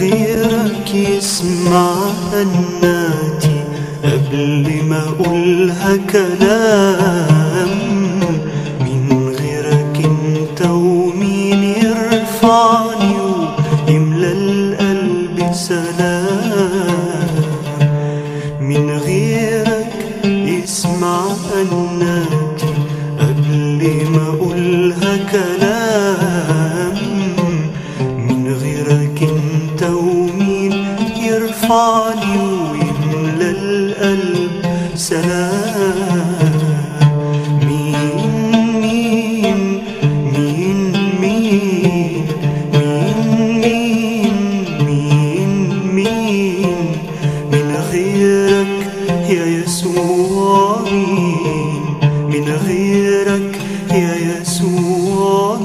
غيرك يسمع أناتي قبل ما أقولها كلام. من غيرك انت ومين يرفعني ويملى القلب سلام. من غيرك يسمع أناتي قبل ما أقولها كلام. من غيرك انت ومين يرفعني ويملى القلب سلام. مين مين مين مين مين مين مين من غيرك يا يسوع. مين من غيرك يا يسوع.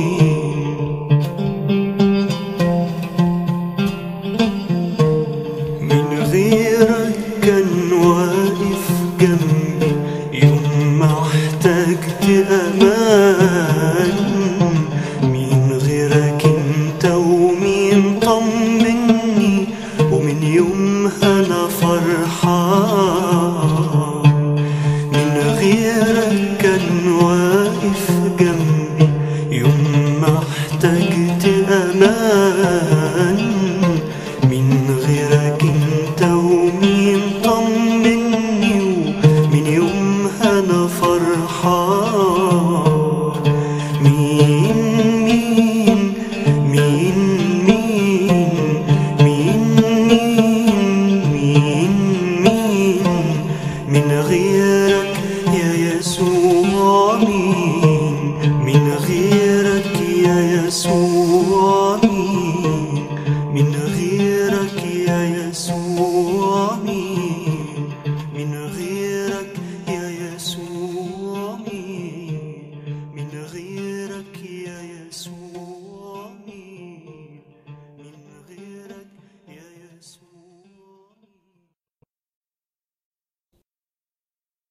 من غيرك كان واقف جنبي يوم ما احتجت امان. من غيرك انت ومين طمني ومن يومها انا فرحان. من غيرك كان واقف جنبي يوم ما احتجت امان. من غيرك انت ومين طمني ومن يومها انا فرحان. مين مين مين مين مين مين مين من غيرك يا يسوع. مين من غيرك يا يسوع. مين من غيرك يا يسوع. مين